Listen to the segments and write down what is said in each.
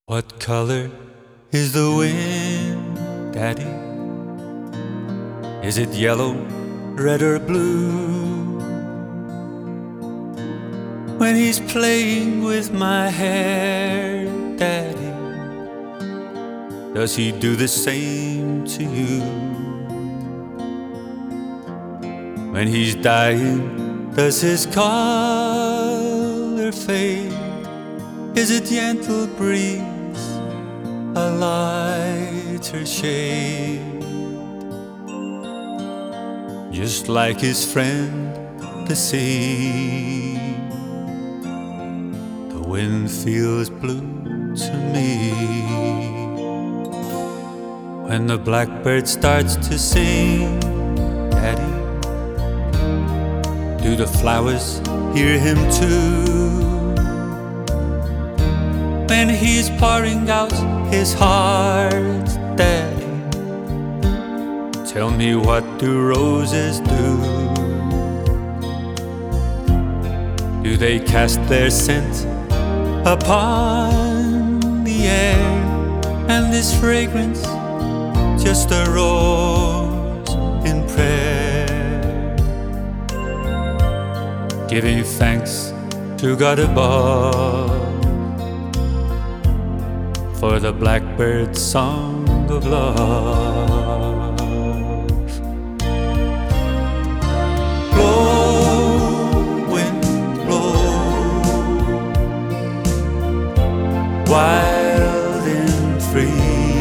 What color is the wind, Daddy? Is it yellow, red or blue? When he's playing with my hair, Daddy, does he do the same to you? When he's dying, does his color fade? Is it gentle breeze, a lighter shade? Just like his friend, the sea, the wind feels blue to me. When the blackbird starts to sing, Daddy, do the flowers hear him too? When he's pouring out his heart, Daddy, tell me, what do roses do? Do they cast their scent upon the air? And is fragrance just a rose in prayer, giving thanks to God above for the blackbird's song of love? Blow, wind, blow, wild and free.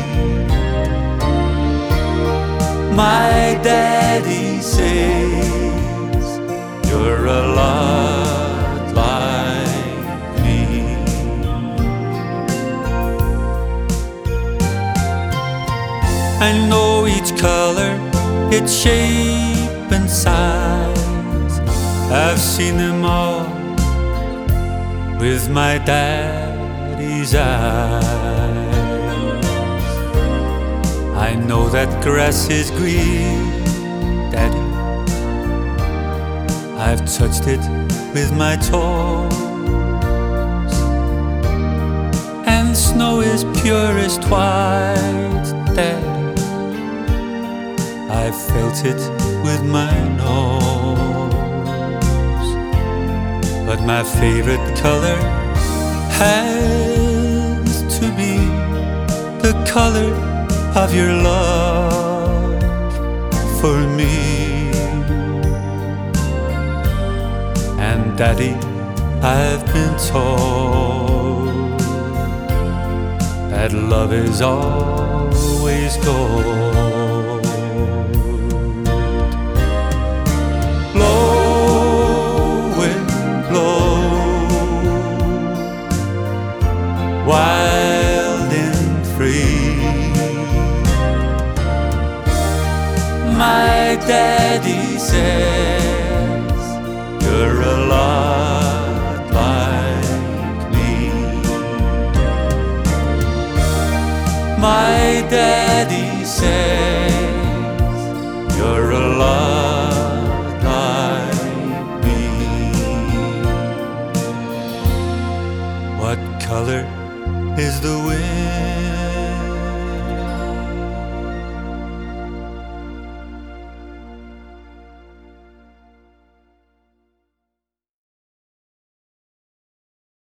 My daddy says you're a lot like me. I know each color, its shape and size. I've seen them all with my daddy's eyes. I know that grass is green, Daddy, I've touched it with my toes. And snow is purest white, Daddy, I felt it with my nose. But my favorite color has to be the color of your love for me. And Daddy, I've been told that love is always gold. Blow, wind, blow, wild and free. My daddy says you're a lot like me. My daddy says you're a lot like me. What color is the wind?